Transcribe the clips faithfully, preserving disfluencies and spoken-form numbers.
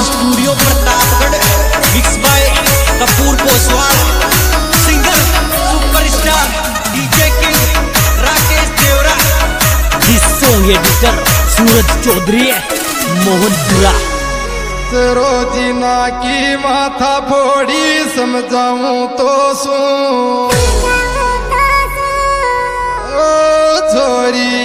Studio Pratapgarh, mix by Kapoor Poswal, singer superstar DJ king Rakesh Devra. This song editor Suraj Chaudhary Mohanpura. रोजीना की माथा फोड़ी समझाऊं तो सू छोरी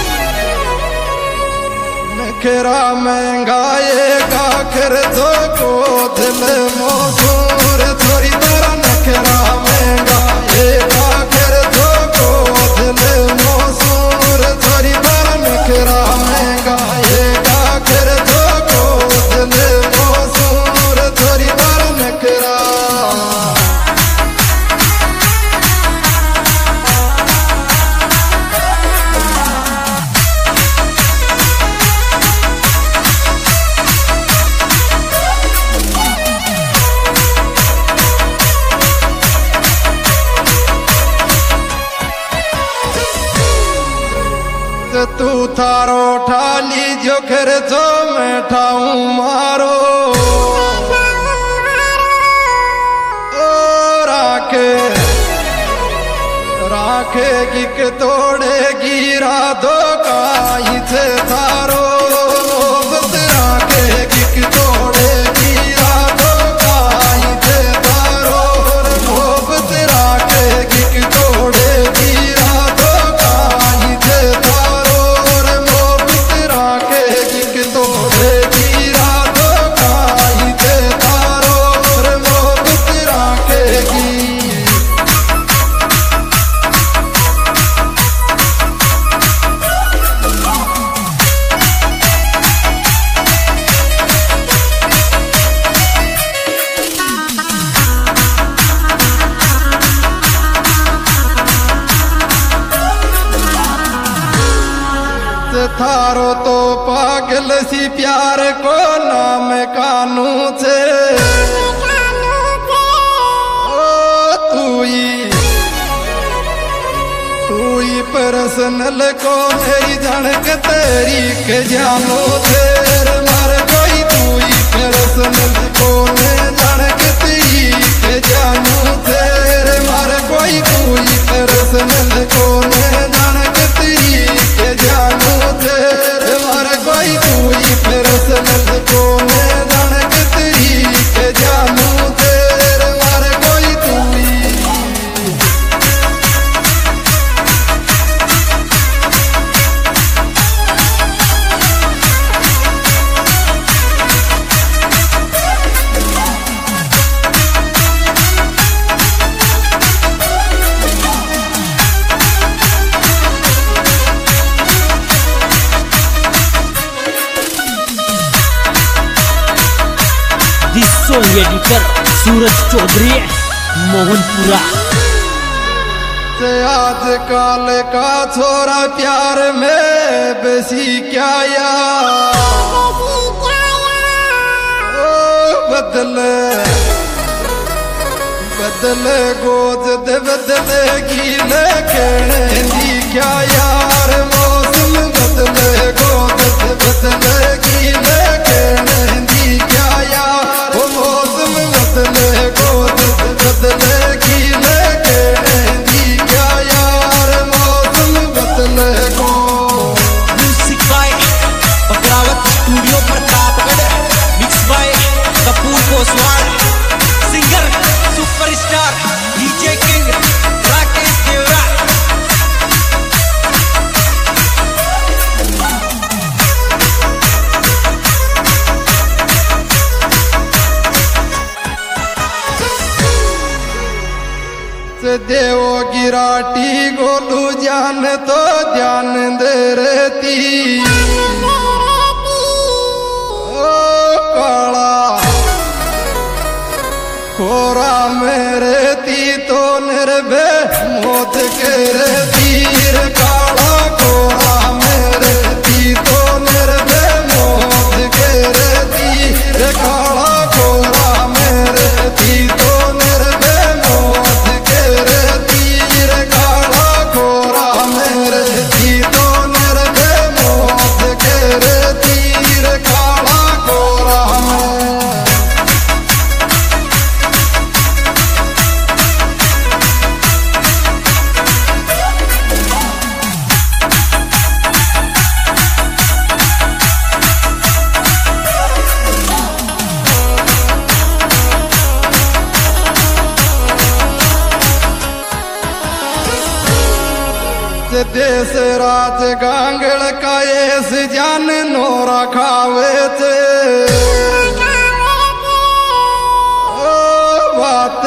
नखरा महंगाएगा खर्चो को दिल मोसूर छोरी तेरा नखरा महंगाएगा खर्चो को दिल मोसूर छोरी तेरा नखरा महंगाएगा खर्चो को दिल मोसूर छोरी तेरा नखरा। तू थारो ठाली जो खर्चो मैं ठाऊं मारो ओ राखे राखेगी के तोड़ेगी राधो का ही से थारो मोहब्बत राखेगी के तोड़ेगी राधो का ही से थारो मोहब्बत राखेगी के तोड़ेगी राधो का ही से थारो थारो तो पागल सी प्यार को नाम कानू से ओ तू ही तू ही पर्सनल को मेरी झणक तेरी के जानू तेरे मार कोई तू ही पर्सनल को मैं झणक तेरी के जानू तेरे मार कोई तू ही पर्सनल को मैं झणक तेरी के जानू तेरे मार कोई तू ही पर्सनल को मैं झणक तेरी के जानू तेरे मार कोई तू ही। This song editor Suraj Chaudhary Mohanpura. आज काल का छोरा प्यार में बेसी क्या यार ओ बदले बदले गोद दे बदलेगी लेकिन दी क्या यार मौसम बदले गोद दे बदलेगी लेकिन दी क्या यार वो मौसम बदले गोद दे बदलेगी लेकिन दी क्या यार मौसम बदले गो। Music by Bakrawat studio Pratapgarh, mix by Kapoor Poswal, singer superstar DJ king Rakesh Devra. देवो गिराटी गोलू जान तो ध्यान दे रहती ओ काला खोरा में रहती तो निर्भे मौत के रहती काला खोरा में रहती तो निर्भे मौत के रहती काला खोरा में रहती तो निर्भे मौत के रहती काला खोरा में रहती तो निर्भे मौत के रहती काला खोरा में। देश राज गांगड़ का एस जान नोरा खावे थे ओ बात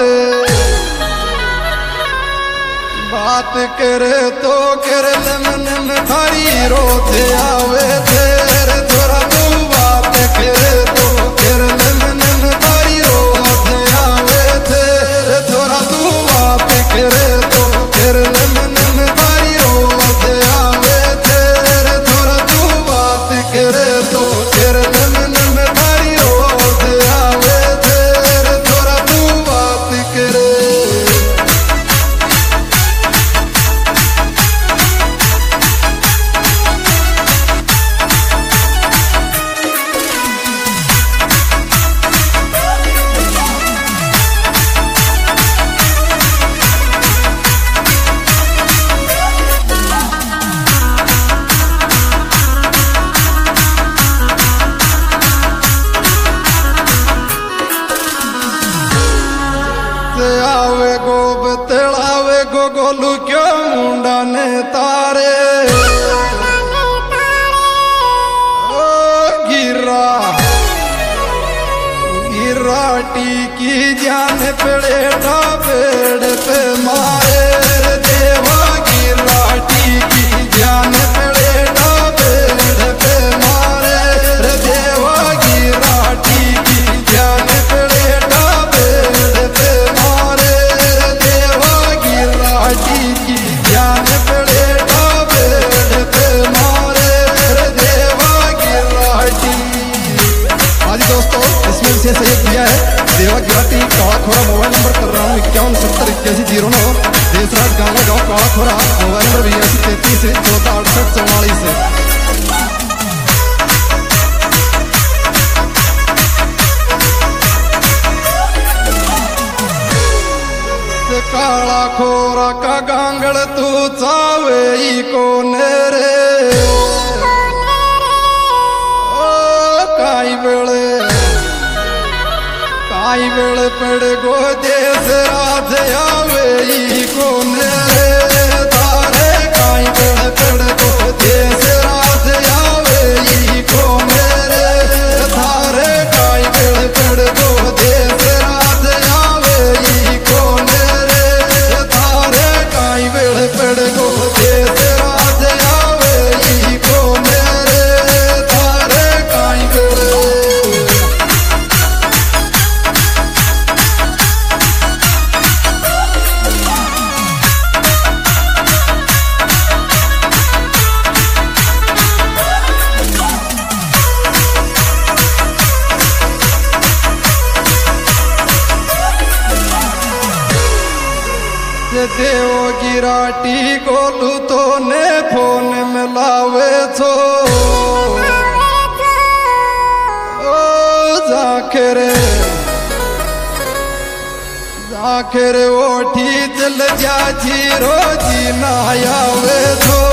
बात करे तो कर मन में थारी रोते आवे थे थोड़ा तू बात करे तो कर मन में थारी रोते आवे थे थोड़ा तू बात करे तो कर मन में थारी रोते आवे थे थोड़ा तू बात करे तो कर मन में थारी रोते आवे थे थोड़ा तू बात करे। आवे गो बतलावे गो गोलू क्यों मुंडा ने तारे ओ गिरा गिरा टीकी जान पड़े पेड़ पे मारे देवा गिरा टीकी जान पड़े पेड़ पे मारे देवा गिरा टीकी जान पड़े पेड़ पे की जान पड़े पेड़ पे मारे देवा गिराटी। आज दोस्तों इसमें विशेष सहयोग दिया है देवा गिराटी काला खोरा। मोबाइल नंबर कर रहा हूँ इक्यावन सत्तर इक्यासी जीरो नौ। देशराज गांव गाँव काला खोरा। मोबाइल नंबर बयासी तैतीस चौदह अड़सठ चौवालीस है। काला खोरा का गांगड़ तू चावे ही कोने रे ओ काई बेले काई बेले पड़ गो देश राज आवे ही कोने रे तारे काई बेले पड़ गो देश राज आवे ही कोने रे तारे काई बेले पड़ गो देश राज आवे ही कोने पड़ गो देश राज आवे ही को मेरे थारे काई बेड़े। देव गिराटी गोलू तो ने फोन में लावे छो ओ जाखरे जाखरे ओठी चल जा जी रोजी ना आवे छो।